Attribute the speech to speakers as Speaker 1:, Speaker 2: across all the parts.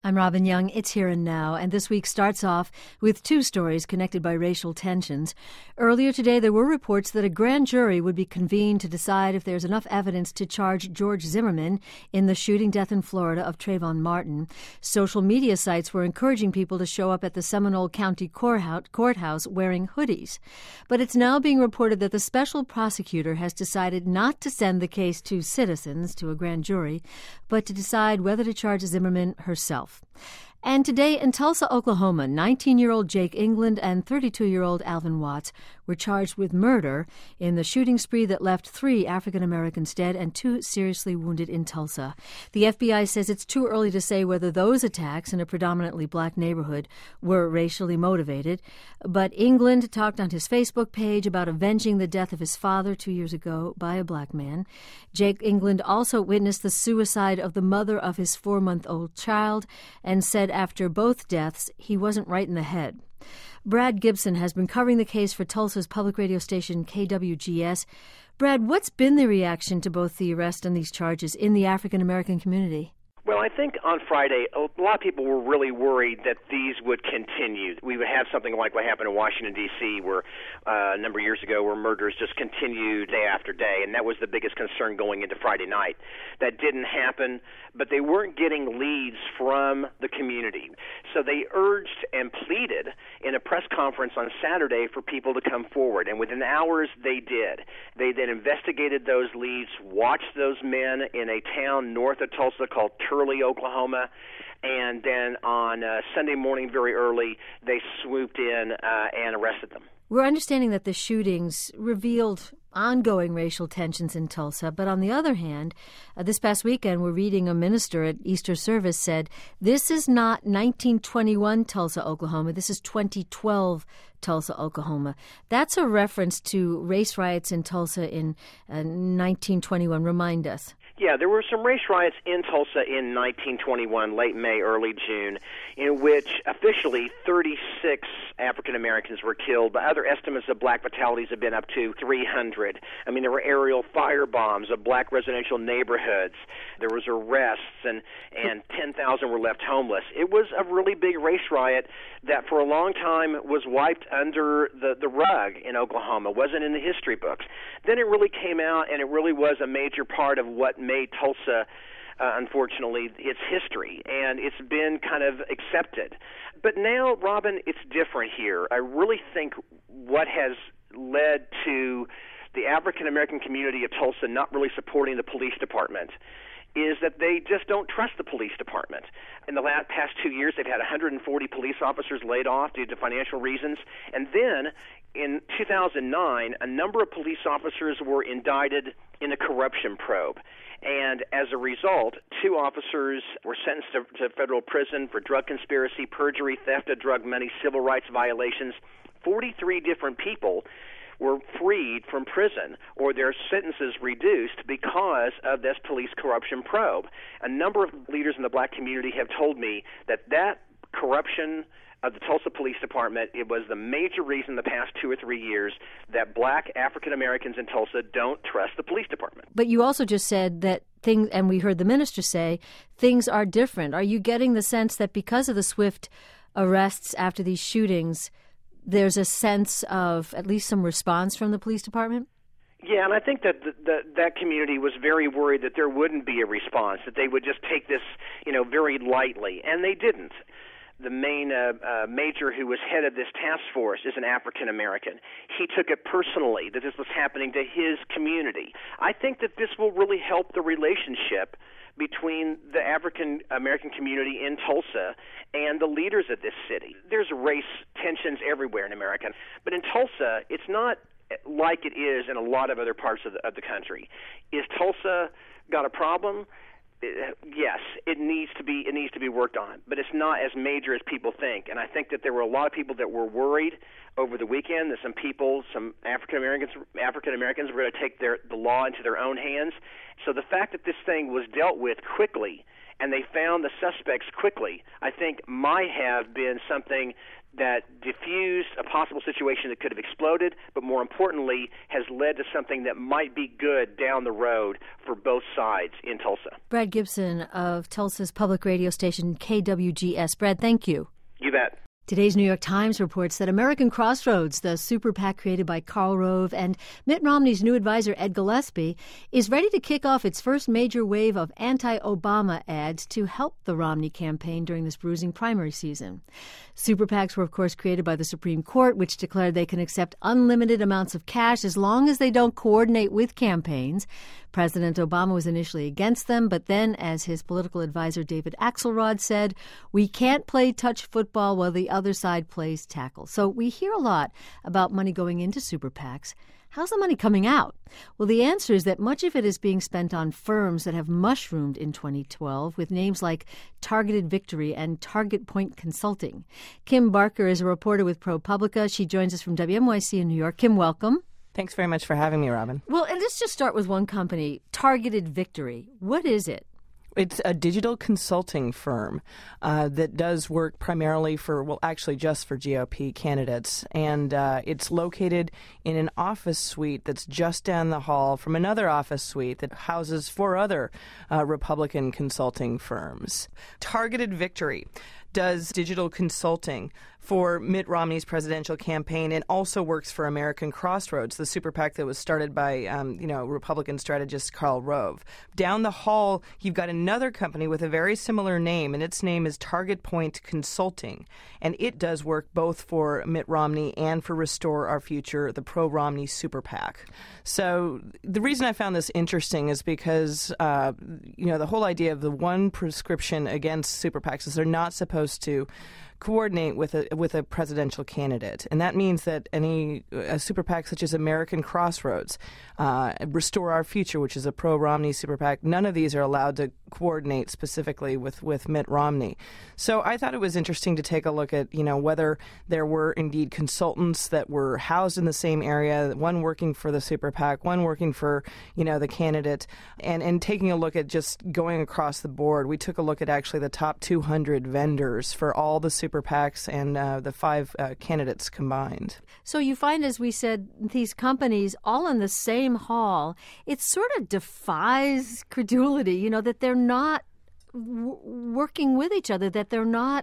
Speaker 1: I'm Robin Young. It's Here and Now, and this week starts off with two stories connected by racial tensions. Earlier today, there were reports that a grand jury would be convened to decide if there's enough evidence to charge George Zimmerman in the shooting death in Florida of Trayvon Martin. Social media sites were encouraging people to show up at the Seminole County courthouse wearing hoodies. But it's now being reported that the special prosecutor has decided not to send the case to citizens, to a grand jury, but to decide whether to charge Zimmerman herself. And today in Tulsa, Oklahoma, 19-year-old Jake England and 32-year-old Alvin Watts were charged with murder in the shooting spree that left 3 African Americans dead and 2 seriously wounded in Tulsa. The FBI says it's too early to say whether those attacks in a predominantly black neighborhood were racially motivated, but England talked on his Facebook page about avenging the death of his father 2 years ago by a black man. Jake England also witnessed the suicide of the mother of his 4-month-old child and said after both deaths he wasn't right in the head. Brad Gibson has been covering the case for Tulsa's public radio station KWGS. Brad, what's been the reaction to both the arrest and these charges in the African American community?
Speaker 2: Well, I think on Friday, a lot of people were really worried that these would continue. We would have something like what happened in Washington, D.C., where a number of years ago where murders just continued day after day, and that was the biggest concern going into Friday night. That didn't happen, but they weren't getting leads from the community. So they urged and pleaded in a press conference on Saturday for people to come forward, and within hours they did. They then investigated those leads, watched those men in a town north of Tulsa called Turley, Oklahoma, and then on Sunday morning very early, they swooped in and arrested them.
Speaker 1: We're understanding that the shootings revealed ongoing racial tensions in Tulsa, but on the other hand, this past weekend we're reading a minister at Easter service said, this is not 1921 Tulsa, Oklahoma, this is 2012 Tulsa, Oklahoma. That's a reference to race riots in Tulsa in 1921. Remind us.
Speaker 2: Yeah, there were some race riots in Tulsa in 1921, late May, early June, in which officially 36 African Americans were killed, but other estimates of black fatalities have been up to 300. I mean, there were aerial fire bombs of black residential neighborhoods. There was arrests, and 10,000 were left homeless. It was a really big race riot that for a long time was wiped under the rug in Oklahoma, wasn't in the history books. Then it really came out, and it really was a major part of what made Tulsa, unfortunately, its history, and it's been kind of accepted. But now, Robin, it's different here. I really think what has led to the African-American community of Tulsa not really supporting the police department is that they just don't trust the police department. In the past 2 years, they've had 140 police officers laid off due to financial reasons. And then in 2009, a number of police officers were indicted in a corruption probe. And as a result, 2 officers were sentenced to federal prison for drug conspiracy, perjury, theft of drug money, civil rights violations. 43 different people were freed from prison or their sentences reduced because of this police corruption probe. A number of leaders in the black community have told me that corruption of the Tulsa Police Department, it was the major reason the past 2 or 3 years that black African Americans in Tulsa don't trust the police department.
Speaker 1: But you also just said that things, and we heard the minister say, things are different. Are you getting the sense that because of the swift arrests after these shootings, there's a sense of at least some response from the police department?
Speaker 2: Yeah, and I think that that community was very worried that there wouldn't be a response, that they would just take this, very lightly, and they didn't. The main major who was head of this task force is an African American. He took it personally that this was happening to his community. I think that this will really help the relationship between the African American community in Tulsa and the leaders of this city. There's race tensions everywhere in America, but in Tulsa, it's not like it is in a lot of other parts of the country. Is Tulsa got a problem? Yes, it needs to be worked on, but it's not as major as people think. And I think that there were a lot of people that were worried over the weekend that some African Americans were going to take the law into their own hands. So the fact that this thing was dealt with quickly and they found the suspects quickly, I think might have been something that diffused a possible situation that could have exploded, but more importantly, has led to something that might be good down the road for both sides in Tulsa.
Speaker 1: Brad Gibson of Tulsa's public radio station KWGS. Brad, thank you.
Speaker 2: You bet.
Speaker 1: Today's New York Times reports that American Crossroads, the super PAC created by Karl Rove and Mitt Romney's new advisor Ed Gillespie, is ready to kick off its first major wave of anti-Obama ads to help the Romney campaign during this bruising primary season. Super PACs were, of course, created by the Supreme Court, which declared they can accept unlimited amounts of cash as long as they don't coordinate with campaigns. President Obama was initially against them, but then, as his political advisor David Axelrod said, we can't play touch football while the other side plays tackle. So we hear a lot about money going into super PACs. How's the money coming out? Well, the answer is that much of it is being spent on firms that have mushroomed in 2012 with names like Targeted Victory and Target Point Consulting. Kim Barker is a reporter with ProPublica. She joins us from WNYC in New York. Kim, welcome.
Speaker 3: Thanks very much for having me, Robin.
Speaker 1: Well, and let's just start with one company, Targeted Victory. What is it?
Speaker 3: It's a digital consulting firm that does work primarily actually just for GOP candidates. And it's located in an office suite that's just down the hall from another office suite that houses 4 other Republican consulting firms. Targeted Victory does digital consulting for Mitt Romney's presidential campaign and also works for American Crossroads, the super PAC that was started by, Republican strategist Karl Rove. Down the hall, you've got another company with a very similar name, and its name is Target Point Consulting. And it does work both for Mitt Romney and for Restore Our Future, the pro-Romney super PAC. So the reason I found this interesting is because, the whole idea of the one prescription against super PACs is they're not supposed to coordinate with a presidential candidate, and that means that a super PAC such as American Crossroads, Restore Our Future, which is a pro-Romney super PAC, none of these are allowed to coordinate specifically with Mitt Romney. So I thought it was interesting to take a look at whether there were indeed consultants that were housed in the same area, one working for the super PAC, one working for the candidate, and taking a look at just going across the board. We took a look at actually the top 200 vendors for all the super PACs and the 5 candidates combined.
Speaker 1: So you find, as we said, these companies all in the same hall. It sort of defies credulity, that they're not working with each other, that they're not.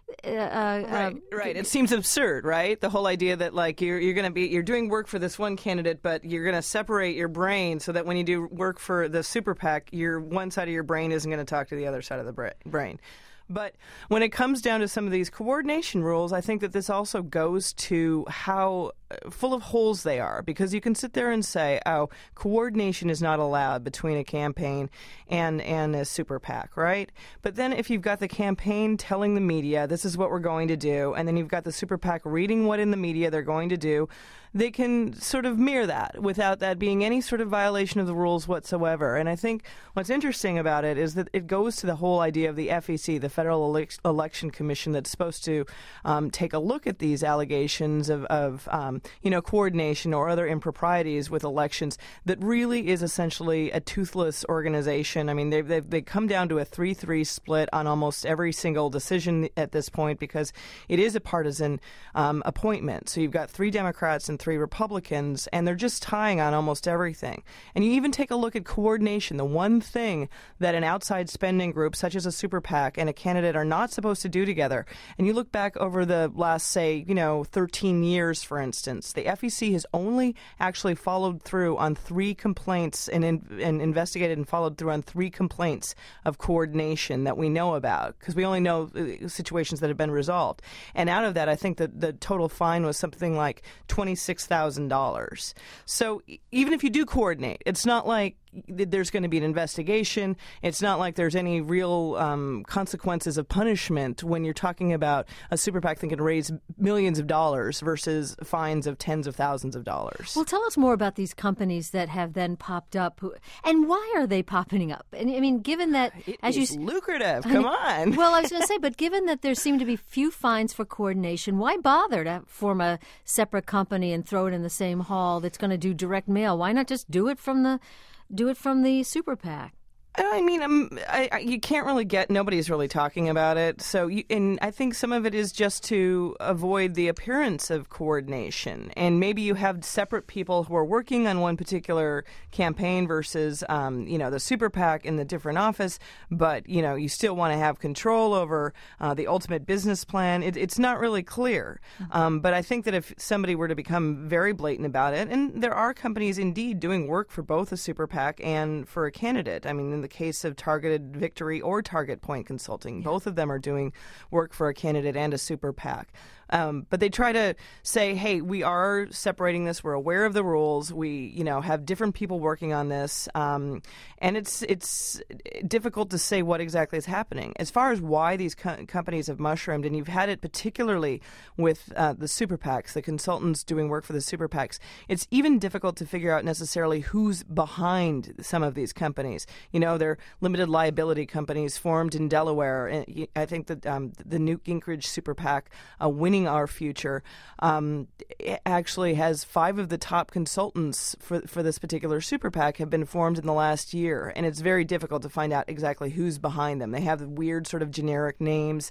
Speaker 3: Right. It seems absurd, right? The whole idea that you're doing work for this one candidate, but you're going to separate your brain so that when you do work for the super PAC, one side of your brain isn't going to talk to the other side of the brain. But when it comes down to some of these coordination rules, I think that this also goes to how full of holes they are, because you can sit there and say, coordination is not allowed between a campaign and a super PAC, right? But then if you've got the campaign telling the media, this is what we're going to do, and then you've got the super PAC reading what in the media they're going to do, they can sort of mirror that without that being any sort of violation of the rules whatsoever. And I think what's interesting about it is that it goes to the whole idea of the FEC, the Federal Election Commission, that's supposed to take a look at these allegations of coordination or other improprieties with elections that really is essentially a toothless organization. I mean, they come down to a 3-3 split on almost every single decision at this point because it is a partisan appointment. So you've got 3 Democrats and 3 Republicans, and they're just tying on almost everything. And you even take a look at coordination, the one thing that an outside spending group such as a super PAC and a candidate are not supposed to do together. And you look back over the last, say, 13 years, for instance, the FEC has only actually followed through on 3 complaints and investigated and followed through on 3 complaints of coordination that we know about, because we only know situations that have been resolved. And out of that, I think that the total fine was something like $26,000. So even if you do coordinate, it's not like there's going to be an investigation. It's not like there's any real consequences of punishment when you're talking about a super PAC that can raise millions of dollars versus fines of tens of thousands of dollars.
Speaker 1: Well, tell us more about these companies that have then popped up. And why are they popping up? And I mean, given that,
Speaker 3: it's lucrative. Come on.
Speaker 1: Well, I was going to say, but given that there seem to be few fines for coordination, why bother to form a separate company and throw it in the same hall that's going to do direct mail? Why not just do it from the super PAC?
Speaker 3: I mean, you can't really nobody's really talking about it. So, and I think some of it is just to avoid the appearance of coordination. And maybe you have separate people who are working on one particular campaign versus, the super PAC in the different office. But, you still want to have control over the ultimate business plan. It's not really clear. But I think that if somebody were to become very blatant about it, and there are companies indeed doing work for both a super PAC and for a candidate. I mean, in the case of Targeted Victory or Target Point Consulting, both of them are doing work for a candidate and a super PAC. But they try to say, hey, we are separating this. We're aware of the rules. We, have different people working on this. And it's difficult to say what exactly is happening. As far as why these companies have mushroomed, and you've had it particularly with the super PACs, the consultants doing work for the super PACs, it's even difficult to figure out necessarily who's behind some of these companies. They're limited liability companies formed in Delaware. And I think that the Newt Gingrich super PAC, Winning Our Future, actually has 5 of the top consultants for this particular super PAC have been formed in the last year, and it's very difficult to find out exactly who's behind them. They have weird sort of generic names.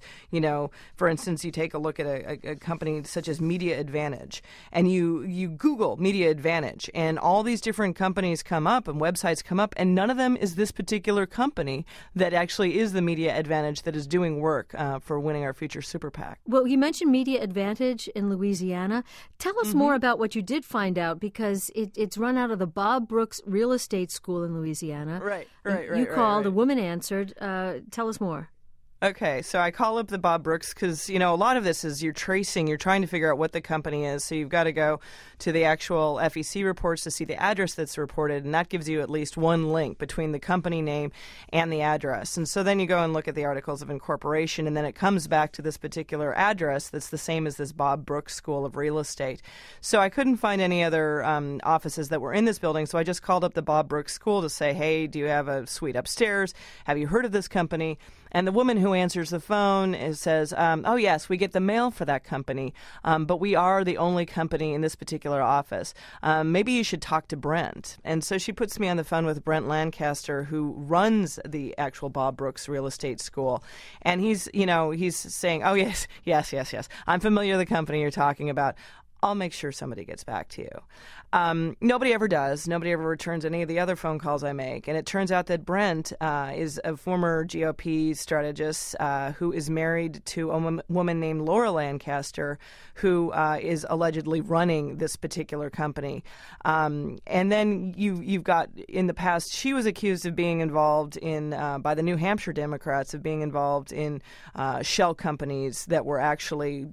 Speaker 3: For instance, you take a look at a company such as Media Advantage, and you Google Media Advantage, and all these different companies come up and websites come up, and none of them is this particular company that actually is the Media Advantage that is doing work for Winning Our Future super PAC.
Speaker 1: Well, you mentioned Media Advantage in Louisiana. Tell us more about what you did find out, because it's run out of the Bob Brooks Real Estate School in Louisiana.
Speaker 3: Right.
Speaker 1: You called, a woman answered. Tell us more.
Speaker 3: Okay, so I call up the Bob Brooks because, a lot of this is you're trying to figure out what the company is. So you've got to go to the actual FEC reports to see the address that's reported, and that gives you at least one link between the company name and the address. And so then you go and look at the articles of incorporation, and then it comes back to this particular address that's the same as this Bob Brooks School of Real Estate. So I couldn't find any other offices that were in this building, so I just called up the Bob Brooks School to say, hey, do you have a suite upstairs? Have you heard of this company? And the woman who answers the phone says, oh, yes, we get the mail for that company, but we are the only company in this particular office. Maybe you should talk to Brent. And so she puts me on the phone with Brent Lancaster, who runs the actual Bob Brooks Real Estate School. And he's saying, oh, yes. I'm familiar with the company you're talking about. I'll make sure somebody gets back to you. Nobody ever does. Nobody ever returns any of the other phone calls I make. And it turns out that Brent is a former GOP strategist who is married to a woman named Laura Lancaster, who is allegedly running this particular company. And then you've got, in the past, she was accused of being involved in, by the New Hampshire Democrats, of being involved in shell companies that were actually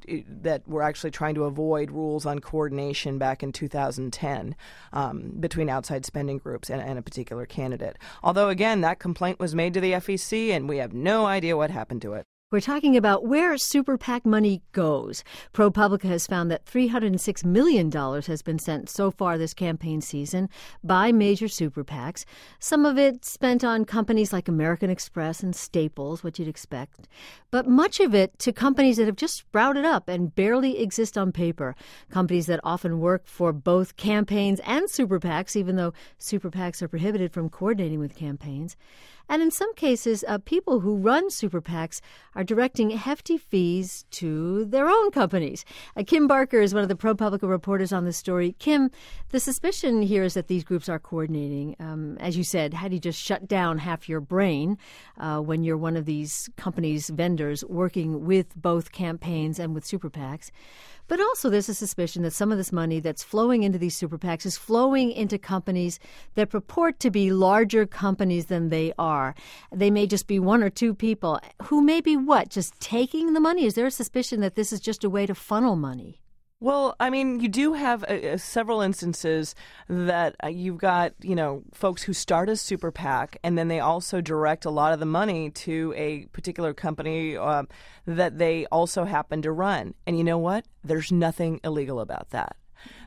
Speaker 3: trying to avoid rules on coordination back in 2010 between outside spending groups and a particular candidate. Although, again, that complaint was made to the FEC, and we have no idea what happened to it.
Speaker 1: We're talking about where super PAC money goes. ProPublica has found that $306 million has been sent so far this campaign season by major super PACs. Some of it spent on companies like American Express and Staples, what you'd expect. But much of it to companies that have just sprouted up and barely exist on paper. Companies that often work for both campaigns and super PACs, even though super PACs are prohibited from coordinating with campaigns. And in some cases, people who run super PACs are directing hefty fees to their own companies. Kim Barker is one of the ProPublica reporters on this story. Kim, the suspicion here is that these groups are coordinating. As you said, how do you just shut down half your brain when you're one of these companies' vendors working with both campaigns and with super PACs? But also there's a suspicion that some of this money that's flowing into these super PACs is flowing into companies that purport to be larger companies than they are. They may just be one or two people who may be just taking the money? Is there a suspicion that this is just a way to funnel money?
Speaker 3: Well, I mean, you do have several instances that you've got, folks who start a super PAC and then they also direct a lot of the money to a particular company that they also happen to run. And you know what? There's nothing illegal about that.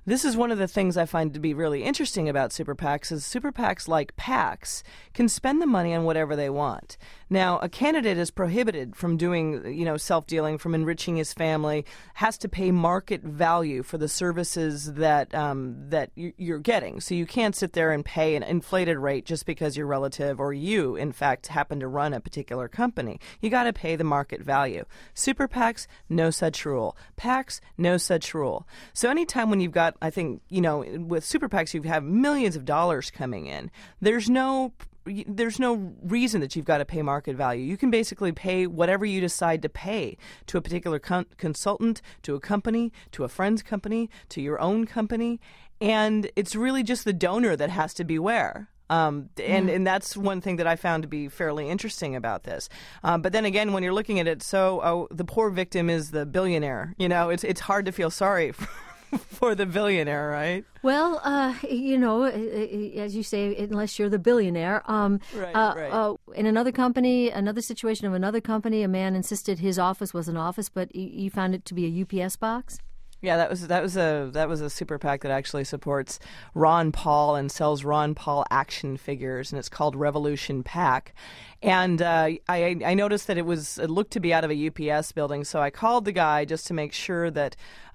Speaker 3: this is one of the things I find to be really interesting about super PACs is super PACs, like PACs, can spend the money on whatever they want. Now, a candidate is prohibited from doing, self-dealing, from enriching his family, has to pay market value for the services that you're getting. So you can't sit there and pay an inflated rate just because your relative or you, in fact, happen to run a particular company. You got to pay the market value. Super PACs, no such rule. PACs, no such rule. So anytime when you've got, I think, with super PACs, you have millions of dollars coming in, there's no reason that you've got to pay market value. You can basically pay whatever you decide to pay to a particular consultant, to a company, to a friend's company, to your own company, and it's really just the donor that has to beware. And that's one thing that I found to be fairly interesting about this. But then again, when you're looking at it, the poor victim is the billionaire. It's hard to feel sorry for the billionaire, right?
Speaker 1: Well, as you say, unless you're the billionaire.
Speaker 3: Right.
Speaker 1: In another situation of another company, a man insisted his office was an office, but he found it to be a UPS box.
Speaker 3: Yeah, that was a super PAC that actually supports Ron Paul and sells Ron Paul action figures, and it's called Revolution PAC. And I noticed that it looked to be out of a UPS building, so I called the guy just to make sure that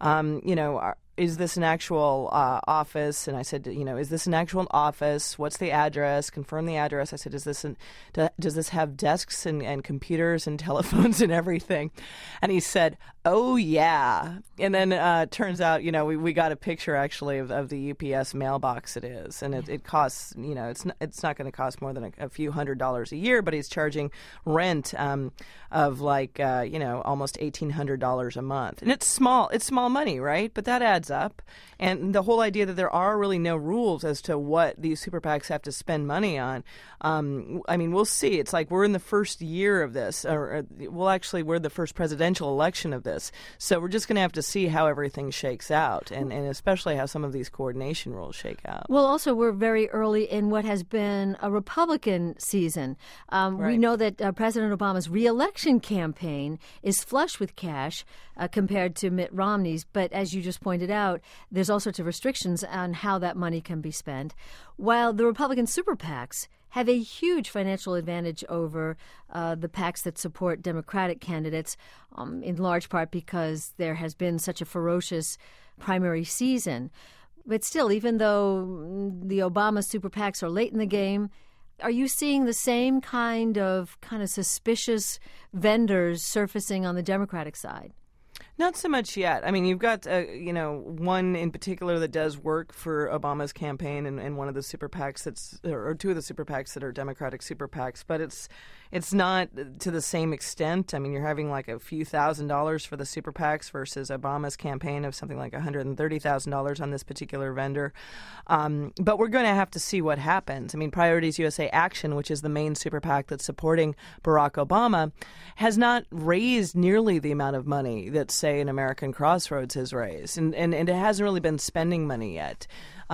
Speaker 3: is this an actual office? And I said, is this an actual office? What's the address? Confirm the address. I said, does this have desks and computers and telephones and everything? And he said, oh, yeah. And then turns out, we got a picture actually of the UPS mailbox it is. And it costs, it's not going to cost more than a few $100s a year, but he's charging rent of almost $1,800 a month. And it's small money, right? But that adds up. And the whole idea that there are really no rules as to what these super PACs have to spend money on, we'll see. It's like we're in the first year of this, we're the first presidential election of this. So we're just going to have to see how everything shakes out, and especially how some of these coordination rules shake out.
Speaker 1: Well, also, we're very early in what has been a Republican season.
Speaker 3: Right.
Speaker 1: We know that President Obama's re-election campaign is flush with cash compared to Mitt Romney's, but as you just pointed out, there's all sorts of restrictions on how that money can be spent, while the Republican super PACs have a huge financial advantage over the PACs that support Democratic candidates, in large part because there has been such a ferocious primary season. But still, even though the Obama super PACs are late in the game, are you seeing the same kind of suspicious vendors surfacing on the Democratic side?
Speaker 3: Not so much yet. I mean, you've got, one in particular that does work for Obama's campaign and one of the super PACs or two of the super PACs that are Democratic super PACs, but it's not to the same extent. I mean, you're having like a few $1,000s for the super PACs versus Obama's campaign of something like $130,000 on this particular vendor. But we're going to have to see what happens. I mean, Priorities USA Action, which is the main super PAC that's supporting Barack Obama, has not raised nearly the amount of money that, say, an American Crossroads has raised. And it hasn't really been spending money yet.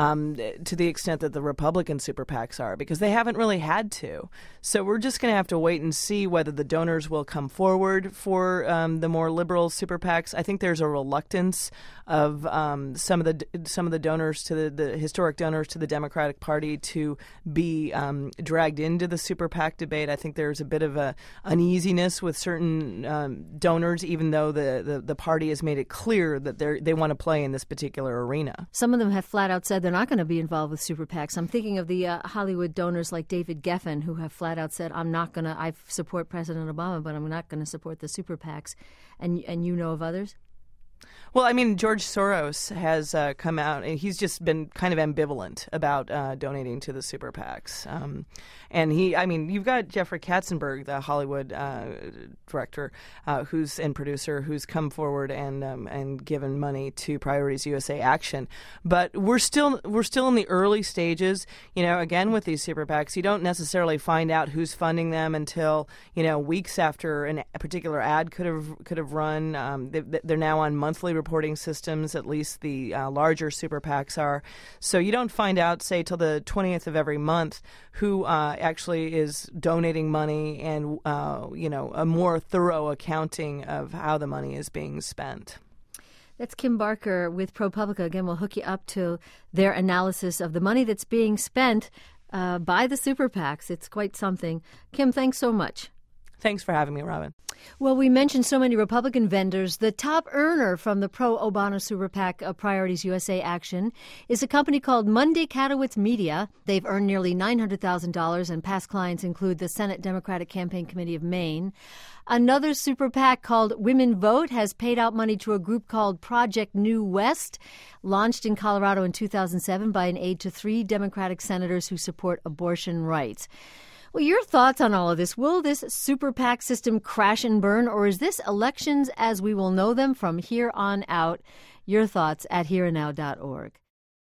Speaker 3: To the extent that the Republican super PACs are, because they haven't really had to. So we're just going to have to wait and see whether the donors will come forward for the more liberal super PACs. I think there's a reluctance of some of the donors to the historic donors to the Democratic Party to be dragged into the super PAC debate. I think there's a bit of a uneasiness with certain donors, even though the party has made it clear that they want to play in this particular arena.
Speaker 1: Some of them have flat out said they're not going to be involved with super PACs. I'm thinking of the Hollywood donors like David Geffen, who have flat out said, I support President Obama, but I'm not going to support the super PACs. And you know of others?
Speaker 3: Well, I mean, George Soros has come out, and he's just been kind of ambivalent about donating to the super PACs. And you've got Jeffrey Katzenberg, the Hollywood director and producer, who's come forward and given money to Priorities USA Action. But we're still in the early stages. Again, with these super PACs, you don't necessarily find out who's funding them until weeks after a particular ad could have run. They're now on monthly reporting systems, at least the larger super PACs are. So you don't find out, say, till the 20th of every month who actually is donating money and, a more thorough accounting of how the money is being spent.
Speaker 1: That's Kim Barker with ProPublica. Again, we'll hook you up to their analysis of the money that's being spent by the super PACs. It's quite something. Kim, thanks so much.
Speaker 3: Thanks for having me, Robin.
Speaker 1: Well, we mentioned so many Republican vendors. The top earner from the pro-Obama super PAC Priorities USA action is a company called Monday Katowitz Media. They've earned nearly $900,000, and past clients include the Senate Democratic Campaign Committee of Maine. Another super PAC called Women Vote has paid out money to a group called Project New West, launched in Colorado in 2007 by an aide to 3 Democratic senators who support abortion rights. Well, your thoughts on all of this? Will this super PAC system crash and burn, or is this elections as we will know them from here on out? Your thoughts at hereandnow.org.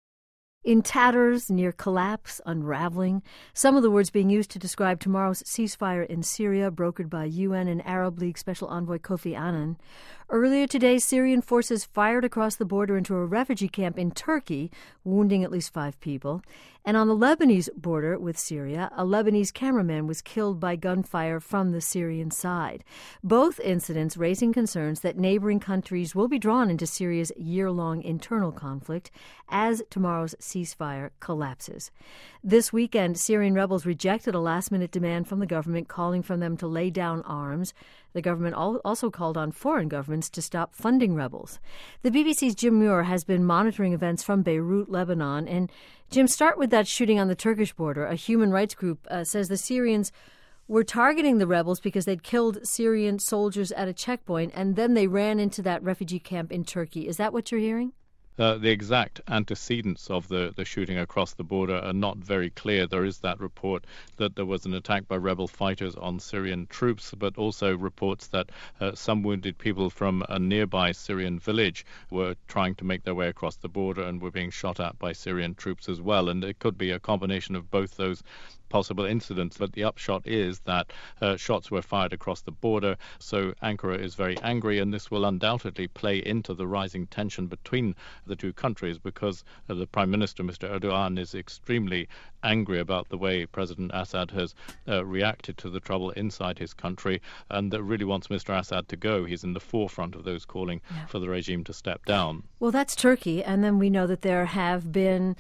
Speaker 1: In tatters, near collapse, unraveling, some of the words being used to describe tomorrow's ceasefire in Syria, brokered by UN and Arab League Special Envoy Kofi Annan. Earlier today, Syrian forces fired across the border into a refugee camp in Turkey, wounding at least 5 people. And on the Lebanese border with Syria, a Lebanese cameraman was killed by gunfire from the Syrian side. Both incidents raising concerns that neighboring countries will be drawn into Syria's year-long internal conflict as tomorrow's ceasefire collapses. This weekend, Syrian rebels rejected a last-minute demand from the government calling for them to lay down arms. The government also called on foreign governments to stop funding rebels. The BBC's Jim Muir has been monitoring events from Beirut, Lebanon. And Jim, start with that shooting on the Turkish border. A human rights group says the Syrians were targeting the rebels because they'd killed Syrian soldiers at a checkpoint, and then they ran into that refugee camp in Turkey. Is that what you're hearing?
Speaker 4: The exact antecedents of the shooting across the border are not very clear. There is that report that there was an attack by rebel fighters on Syrian troops, but also reports that some wounded people from a nearby Syrian village were trying to make their way across the border and were being shot at by Syrian troops as well. And it could be a combination of both those possible incidents, but the upshot is that shots were fired across the border, so Ankara is very angry, and this will undoubtedly play into the rising tension between the two countries because the Prime Minister, Mr. Erdogan, is extremely angry about the way President Assad has reacted to the trouble inside his country, and that really wants Mr. Assad to go. He's in the forefront of those calling for the regime to step down.
Speaker 1: Well, that's Turkey, and then we know that there have been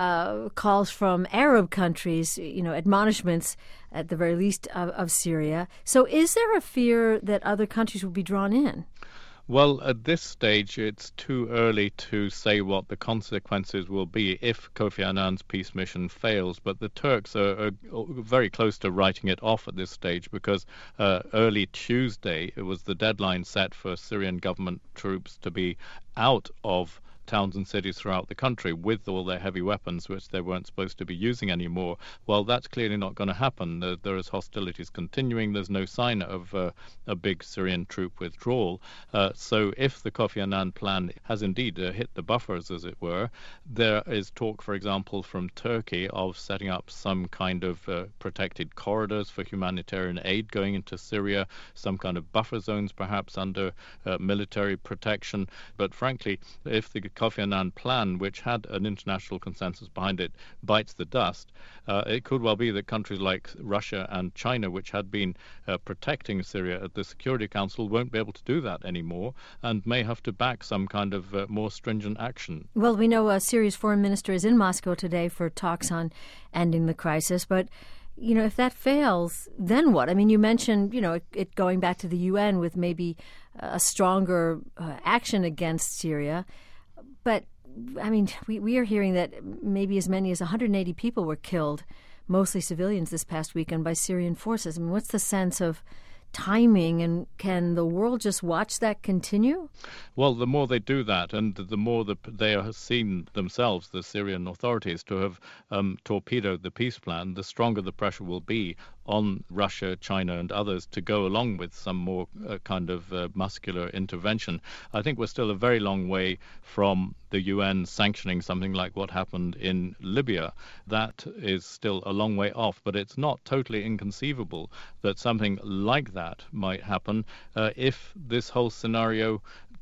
Speaker 1: calls from Arab countries, admonishments at the very least of Syria. So is there a fear that other countries will be drawn in?
Speaker 4: Well, at this stage, it's too early to say what the consequences will be if Kofi Annan's peace mission fails. But the Turks are very close to writing it off at this stage because early Tuesday, it was the deadline set for Syrian government troops to be out of towns and cities throughout the country with all their heavy weapons, which they weren't supposed to be using anymore. Well, that's clearly not going to happen. There is hostilities continuing. There's no sign of a big Syrian troop withdrawal. So if the Kofi Annan plan has indeed hit the buffers, as it were, there is talk, for example, from Turkey of setting up some kind of protected corridors for humanitarian aid going into Syria, some kind of buffer zones perhaps under military protection. But frankly, if the Kofi Annan plan, which had an international consensus behind it, bites the dust, it could well be that countries like Russia and China, which had been protecting Syria at the Security Council, won't be able to do that anymore and may have to back some kind of more stringent action.
Speaker 1: Well, we know Syria's foreign minister is in Moscow today for talks on ending the crisis, but if that fails, then what? I mean, you mentioned, it going back to the UN with maybe a stronger action against Syria. But, I mean, we are hearing that maybe as many as 180 people were killed, mostly civilians, this past weekend by Syrian forces. I mean, what's the sense of timing, and can the world just watch that continue?
Speaker 4: Well, the more they do that, and the more they have seen themselves, the Syrian authorities, to have torpedoed the peace plan, the stronger the pressure will be on Russia, China and others to go along with some more kind of muscular intervention. I think we're still a very long way from the UN sanctioning something like what happened in Libya. That is still a long way off, but it's not totally inconceivable that something like that might happen if this whole scenario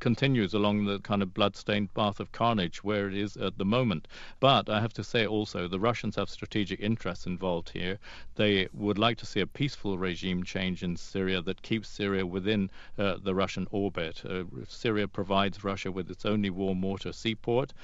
Speaker 4: continues along the kind of blood-stained path of carnage where it is at the moment. But I have to say also, the Russians have strategic interests involved here. They would like to see a peaceful regime change in Syria that keeps Syria within the Russian orbit. Syria provides Russia with its only warm water seaport.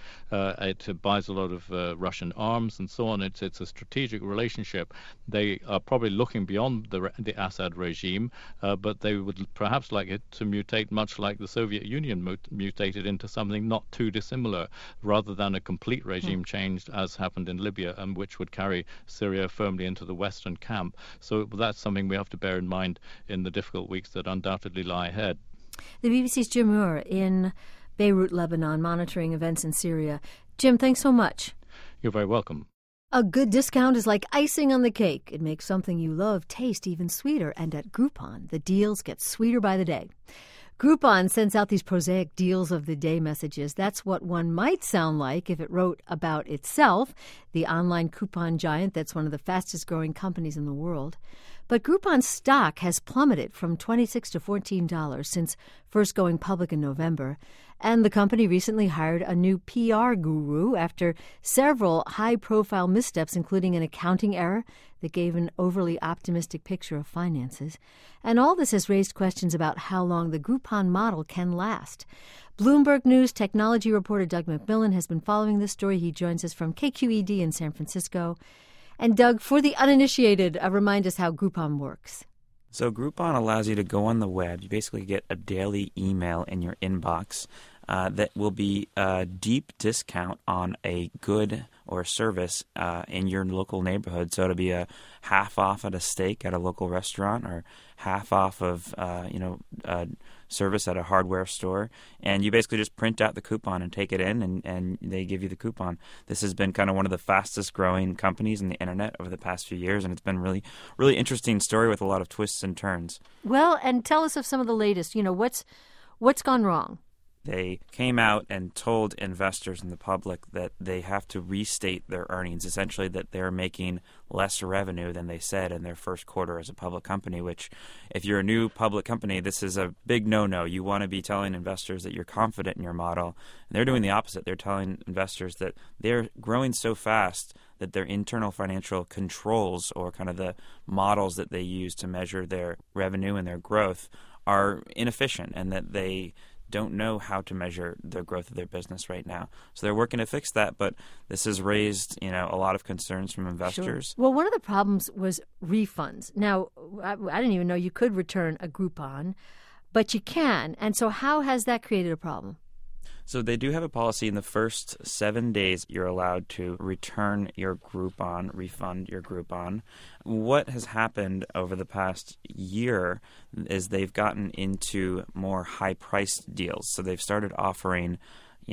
Speaker 4: It buys a lot of Russian arms and so on. It's a strategic relationship. They are probably looking beyond the Assad regime, but they would perhaps like it to mutate much like the Soviet Union mutated into something not too dissimilar, rather than a complete regime change as happened in Libya, and which would carry Syria firmly into the Western camp. So that's something we have to bear in mind in the difficult weeks that undoubtedly lie ahead.
Speaker 1: The BBC's Jim Moore in Beirut, Lebanon, monitoring events in Syria. Jim, thanks so much.
Speaker 4: You're very welcome.
Speaker 1: A good discount is like icing on the cake. It makes something you love taste even sweeter. And at Groupon, the deals get sweeter by the day. Groupon sends out these prosaic deals of the day messages. That's what one might sound like if it wrote about itself, the online coupon giant that's one of the fastest growing companies in the world. But Groupon's stock has plummeted from $26 to $14 since first going public in November. And the company recently hired a new PR guru after several high-profile missteps, including an accounting error that gave an overly optimistic picture of finances. And all this has raised questions about how long the Groupon model can last. Bloomberg News technology reporter Doug McMillan has been following this story. He joins us from KQED in San Francisco. And Doug, for the uninitiated, remind us how Groupon works.
Speaker 5: So Groupon allows you to go on the web. You basically get a daily email in your inbox that will be a deep discount on a good or service in your local neighborhood. So it'll be a half off at a steak at a local restaurant, or half off of service at a hardware store. And you basically just print out the coupon and take it in, and they give you the coupon. This has been kind of one of the fastest growing companies in the internet over the past few years, and it's been really, really interesting story with a lot of twists and turns.
Speaker 1: Well, and tell us of some of the latest. What's gone wrong?
Speaker 5: They came out and told investors and the public that they have to restate their earnings, essentially that they're making less revenue than they said in their first quarter as a public company, which if you're a new public company, this is a big no-no. You want to be telling investors that you're confident in your model. And they're doing the opposite. They're telling investors that they're growing so fast that their internal financial controls, or kind of the models that they use to measure their revenue and their growth, are inefficient, and that they don't know how to measure the growth of their business right now. So they're working to fix that, but this has raised, a lot of concerns from investors.
Speaker 1: Sure. Well, one of the problems was refunds. Now, I didn't even know you could return a Groupon, but you can. And so how has that created a problem?
Speaker 5: So they do have a policy. In the first 7 days, you're allowed to return your Groupon, refund your Groupon. What has happened over the past year is they've gotten into more high-priced deals. So they've started offering, a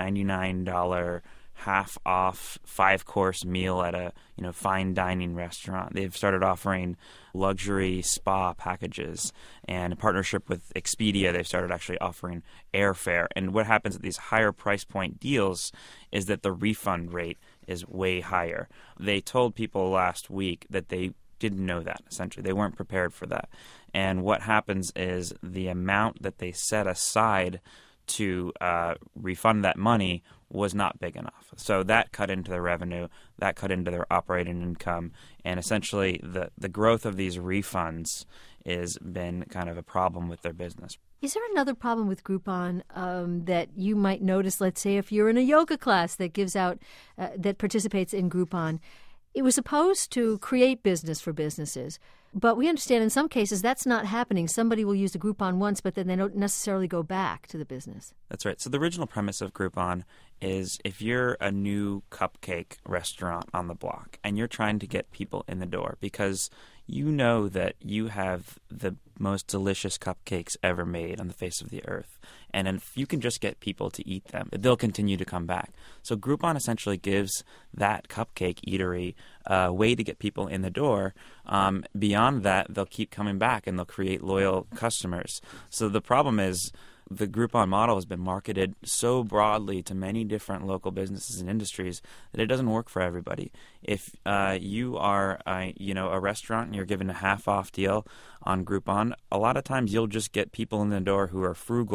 Speaker 5: $99 half-off 5-course meal at a fine dining restaurant. They've started offering luxury spa packages, and in partnership with Expedia, they've started actually offering airfare. And what happens at these higher price point deals is that the refund rate is way higher. They told people last week that they didn't know that, essentially. They weren't prepared for that. And what happens is the amount that they set aside to refund that money was not big enough. So that cut into their revenue, that cut into their operating income, and essentially the growth of these refunds has been kind of a problem with their business.
Speaker 1: Is there another problem with Groupon that you might notice, let's say, if you're in a yoga class that gives out, that participates in Groupon? It was supposed to create business for businesses, but we understand in some cases that's not happening. Somebody will use the Groupon once, but then they don't necessarily go back to the business.
Speaker 5: That's right. So the original premise of Groupon is if you're a new cupcake restaurant on the block and you're trying to get people in the door because you know that you have the most delicious cupcakes ever made on the face of the earth, and if you can just get people to eat them, they'll continue to come back. So Groupon essentially gives that cupcake eatery a way to get people in the door. Beyond that, they'll keep coming back and they'll create loyal customers. So the problem is the Groupon model has been marketed so broadly to many different local businesses and industries that it doesn't work for everybody. If you are a restaurant and you're given a half-off deal on Groupon, a lot of times you'll just get people in the door who are frugal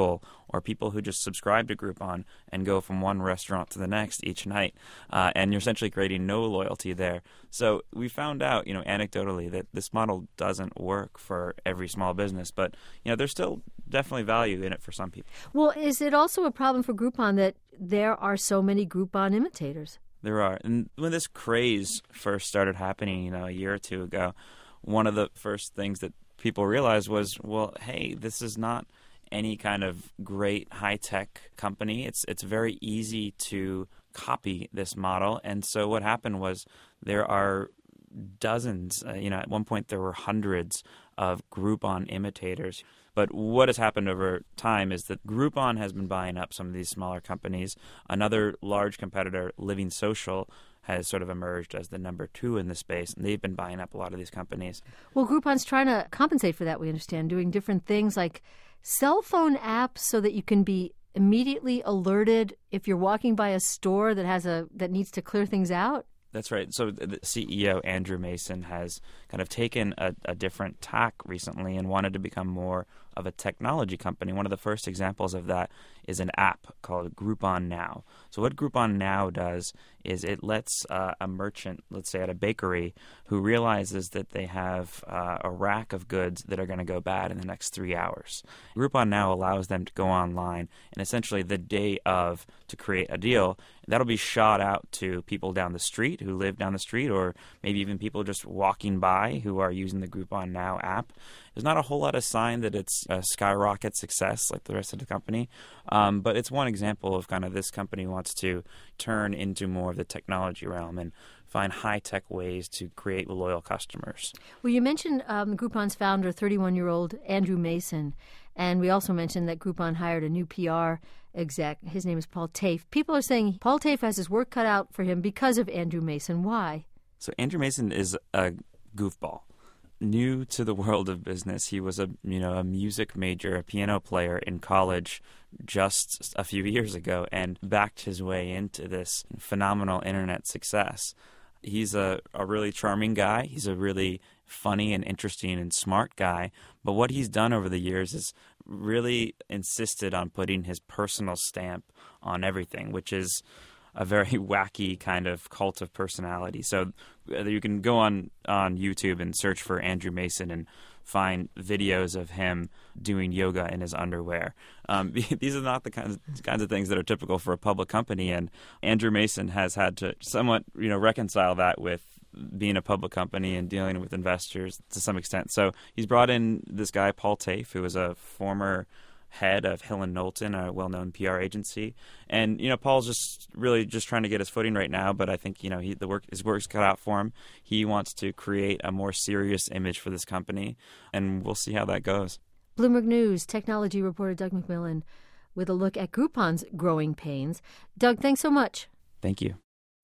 Speaker 5: or people who just subscribe to Groupon and go from one restaurant to the next each night, and you're essentially creating no loyalty there. So we found out, anecdotally, that this model doesn't work for every small business, but there's still definitely value in it for some people.
Speaker 1: Well, is it also a problem for Groupon that there are so many Groupon imitators?
Speaker 5: There are. And when this craze first started happening, a year or two ago, one of the first things that people realized was, well, hey, this is not any kind of great high-tech company. It's very easy to copy this model. And so what happened was there are dozens, at one point there were hundreds of Groupon imitators. But what has happened over time is that Groupon has been buying up some of these smaller companies. Another large competitor, Living Social, has sort of emerged as the number 2 in the space, and they've been buying up a lot of these companies.
Speaker 1: Well, Groupon's trying to compensate for that, we understand, doing different things like cell phone apps so that you can be immediately alerted if you're walking by a store that needs to clear things out.
Speaker 5: That's right. So the CEO, Andrew Mason, has kind of taken a different tack recently and wanted to become more of a technology company. One of the first examples of that is an app called Groupon Now. So what Groupon Now does is it lets a merchant, let's say at a bakery, who realizes that they have a rack of goods that are going to go bad in the next 3 hours. Groupon Now allows them to go online and essentially the day of to create a deal. That'll be shot out to people down the street who live down the street, or maybe even people just walking by who are using the Groupon Now app. There's not a whole lot of sign that it's a skyrocket success like the rest of the company, but it's one example of kind of this company wants to turn into more of the technology realm and find high-tech ways to create loyal customers.
Speaker 1: Well, you mentioned Groupon's founder, 31-year-old Andrew Mason, and we also mentioned that Groupon hired a new PR exec. His name is Paul Tafe. People are saying Paul Tafe has his work cut out for him because of Andrew Mason. Why?
Speaker 5: So Andrew Mason is a goofball. New to the world of business. He was a music major, a piano player in college just a few years ago and backed his way into this phenomenal internet success. He's a really charming guy. He's a really funny and interesting and smart guy. But what he's done over the years is really insisted on putting his personal stamp on everything, which is a very wacky kind of cult of personality. So you can go on YouTube and search for Andrew Mason and find videos of him doing yoga in his underwear. These are not the kinds of things that are typical for a public company, and Andrew Mason has had to somewhat reconcile that with being a public company and dealing with investors to some extent. So he's brought in this guy, Paul Tafe, who is a former head of Hill & Knowlton, a well-known PR agency. And, Paul's just trying to get his footing right now, but I think, his work's cut out for him. He wants to create a more serious image for this company, and we'll see how that goes.
Speaker 1: Bloomberg News technology reporter Doug McMillan with a look at Groupon's growing pains. Doug, thanks so much.
Speaker 5: Thank you.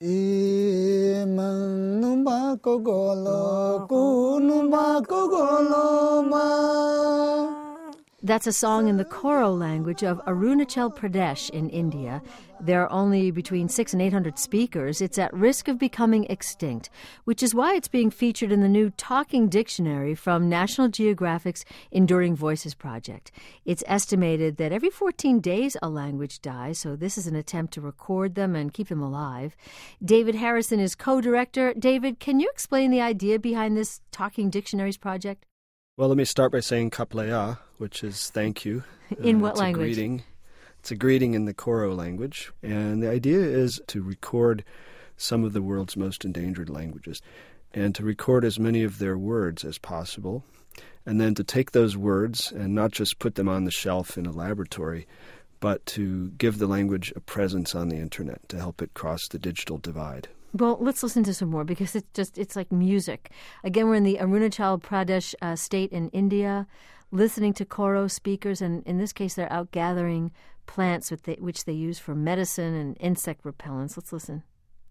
Speaker 1: That's a song in the Koro language of Arunachal Pradesh in India. There are only between 600 and 800 speakers. It's at risk of becoming extinct, which is why it's being featured in the new Talking Dictionary from National Geographic's Enduring Voices project. It's estimated that every 14 days a language dies, so this is an attempt to record them and keep them alive. David Harrison is co-director. David, can you explain the idea behind this Talking Dictionaries project?
Speaker 6: Well, let me start by saying Kaplaya, which is thank you.
Speaker 1: In what language?
Speaker 6: Greeting. It's a greeting in the Koro language. And the idea is to record some of the world's most endangered languages and to record as many of their words as possible, and then to take those words and not just put them on the shelf in a laboratory, but to give the language a presence on the internet to help it cross the digital divide.
Speaker 1: Well, let's listen to some more because it's like music. Again, we're in the Arunachal Pradesh state in India, listening to Koro speakers, and in this case, they're out gathering plants which they use for medicine and insect repellents. Let's listen.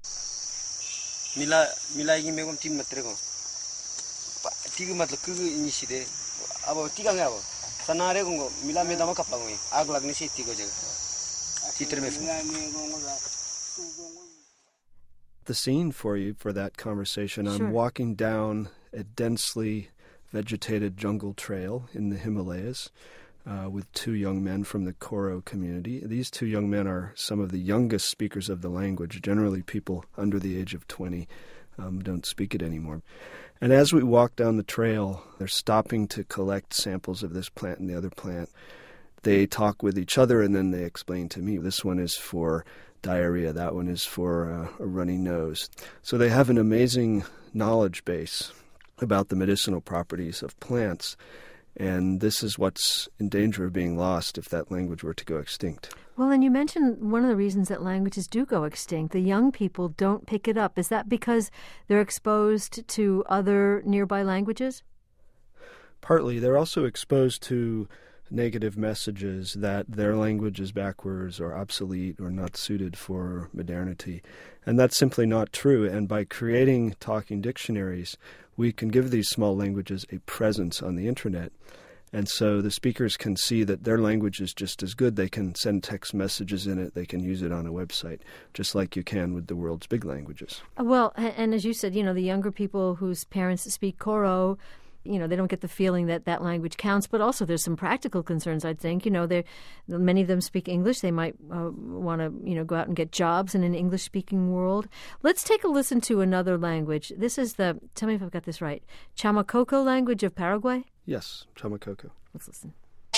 Speaker 6: The scene for you for that conversation.
Speaker 1: Sure.
Speaker 6: I'm walking down a densely vegetated jungle trail in the Himalayas. with two young men from the Koro community. These two young men are some of the youngest speakers of the language. Generally, people under the age of 20 don't speak it anymore. And as we walk down the trail, they're stopping to collect samples of this plant and the other plant. They talk with each other, and then they explain to me, this one is for diarrhea, that one is for a runny nose. So they have an amazing knowledge base about the medicinal properties of plants, and this is what's in danger of being lost if that language were to go extinct.
Speaker 1: Well, and you mentioned one of the reasons that languages do go extinct. The young people don't pick it up. Is that because they're exposed to other nearby languages?
Speaker 6: Partly. They're also exposed to negative messages that their language is backwards or obsolete or not suited for modernity. And that's simply not true. And by creating talking dictionaries, we can give these small languages a presence on the internet. And so the speakers can see that their language is just as good. They can send text messages in it. They can use it on a website, just like you can with the world's big languages.
Speaker 1: Well, and as you said, the younger people whose parents speak Koro, they don't get the feeling that that language counts. But also there's some practical concerns, I think. Many of them speak English. They might want to, go out and get jobs in an English-speaking world. Let's take a listen to another language. This is tell me if I've got this right, Chamacoco language of Paraguay?
Speaker 6: Yes, Chamacoco.
Speaker 1: Let's listen.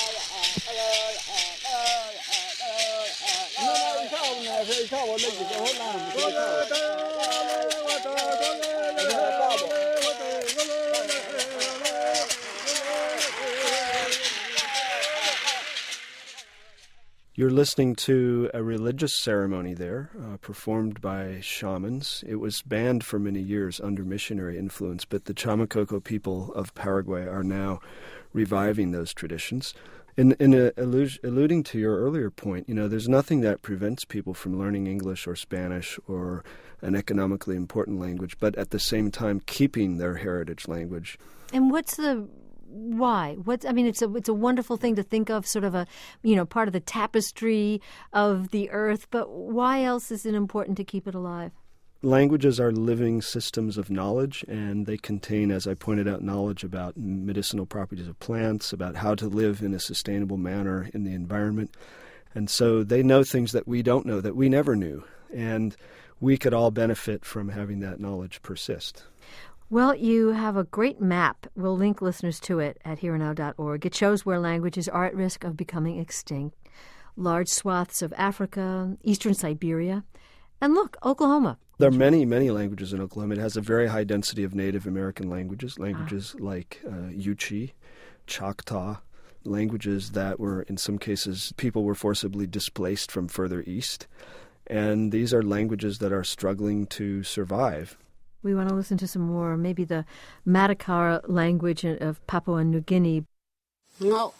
Speaker 6: You're listening to a religious ceremony there, performed by shamans. It was banned for many years under missionary influence, but the Chamacoco people of Paraguay are now reviving those traditions. Alluding to your earlier point, there's nothing that prevents people from learning English or Spanish or an economically important language, but at the same time keeping their heritage language.
Speaker 1: And what's the why? It's a wonderful thing to think of, sort of a, part of the tapestry of the earth, but why else is it important to keep it alive?
Speaker 6: Languages are living systems of knowledge, and they contain, as I pointed out, knowledge about medicinal properties of plants, about how to live in a sustainable manner in the environment. And so they know things that we don't know, that we never knew. And we could all benefit from having that knowledge persist.
Speaker 1: Well, you have a great map. We'll link listeners to it at herenow.org. It shows where languages are at risk of becoming extinct. Large swaths of Africa, eastern Siberia, and look, Oklahoma.
Speaker 6: There are many, many languages in Oklahoma. It has a very high density of Native American languages like Yuchi, Choctaw, languages that were, in some cases, people were forcibly displaced from further east. And these are languages that are struggling to survive.
Speaker 1: We want to listen to some more, maybe the Matakara language of Papua New Guinea.
Speaker 7: So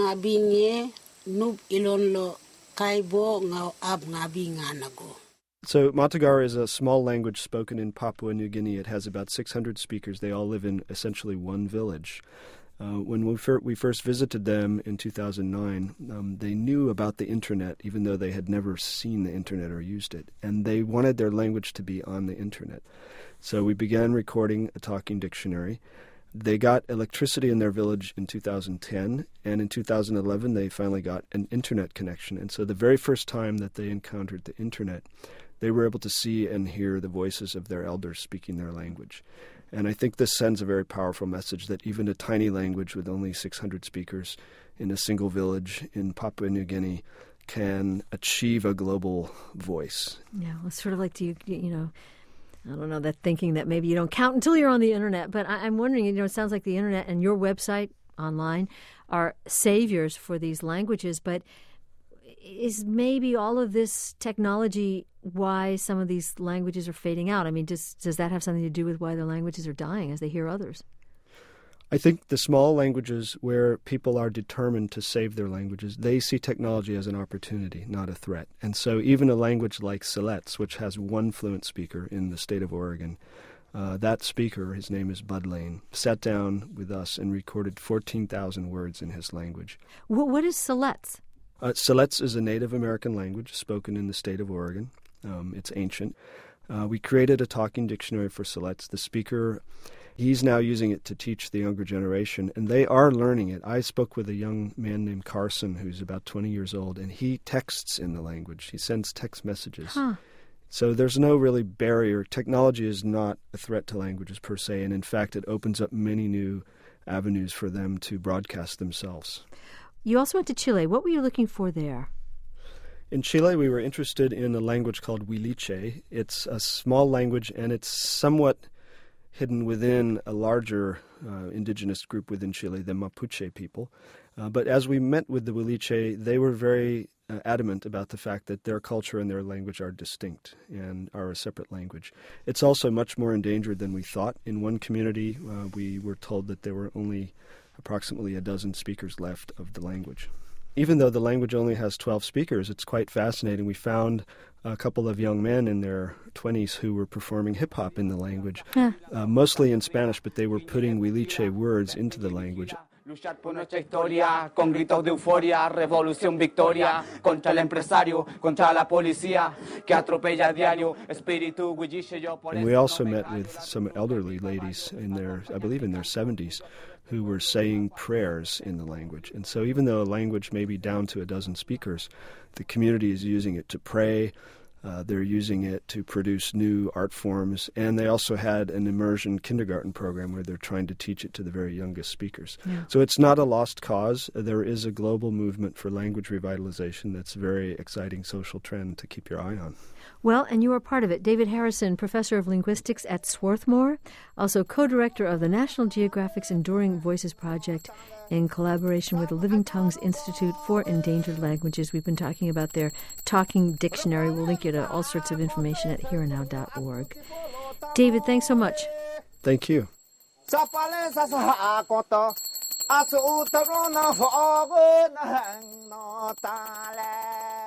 Speaker 6: Matagara is a small language spoken in Papua New Guinea. It has about 600 speakers. They all live in essentially one village. When we first visited them in 2009, they knew about the Internet, even though they had never seen the Internet or used it. And they wanted their language to be on the Internet. So we began recording a talking dictionary. They got electricity in their village in 2010, and in 2011 they finally got an Internet connection. And so the very first time that they encountered the Internet, they were able to see and hear the voices of their elders speaking their language. And I think this sends a very powerful message that even a tiny language with only 600 speakers in a single village in Papua New Guinea can achieve a global voice.
Speaker 1: Yeah, well, it's sort of like, I don't know, that thinking that maybe you don't count until you're on the Internet. But I'm wondering, it sounds like the Internet and your website online are saviors for these languages. But is maybe all of this technology why some of these languages are fading out? Does that have something to do with why the languages are dying as they hear others?
Speaker 6: I think the small languages where people are determined to save their languages, they see technology as an opportunity, not a threat. And so even a language like Siletz, which has one fluent speaker in the state of Oregon, that speaker, his name is Bud Lane, sat down with us and recorded 14,000 words in his language.
Speaker 1: What is Siletz?
Speaker 6: Siletz is a Native American language spoken in the state of Oregon. It's ancient. We created a talking dictionary for Siletz. The speaker, he's now using it to teach the younger generation, and they are learning it. I spoke with a young man named Carson who's about 20 years old, and he texts in the language. He sends text messages.
Speaker 1: Huh.
Speaker 6: So there's no really barrier. Technology is not a threat to languages per se, and in fact it opens up many new avenues for them to broadcast themselves.
Speaker 1: You also went to Chile. What were you looking for there?
Speaker 6: In Chile, we were interested in a language called Huiliche. It's a small language, and it's somewhat hidden within a larger indigenous group within Chile, the Mapuche people. But as we met with the Huiliche, they were very adamant about the fact that their culture and their language are distinct and are a separate language. It's also much more endangered than we thought. In one community, we were told that there were only approximately a dozen speakers left of the language. Even though the language only has 12 speakers, it's quite fascinating. We found a couple of young men in their 20s who were performing hip-hop in the language, mostly in Spanish, but they were putting Huiliche words into the language.
Speaker 7: Luchar por nuestra historia, con gritos de euforia, revolución victoria, contra el empresario, contra la policía, que atropella a diario, espíritu huilliche yo por eso.
Speaker 6: And we also met with some elderly ladies in their, I believe in their 70s, who were saying prayers in the language. And so even though a language may be down to a dozen speakers, the community is using it to pray. They're using it to produce new art forms, and they also had an immersion kindergarten program where they're trying to teach it to the very youngest speakers. Yeah. So it's not a lost cause. There is a global movement for language revitalization that's a very exciting social trend to keep your eye on.
Speaker 1: Well, and you are part of it. David Harrison, professor of linguistics at Swarthmore, also co-director of the National Geographic's Enduring Voices Project in collaboration with the Living Tongues Institute for Endangered Languages. We've been talking about their talking dictionary. We'll link you to all sorts of information at hereandnow.org. David, thanks so much.
Speaker 6: Thank you.
Speaker 7: Asu utaruna ho ogun hang no tale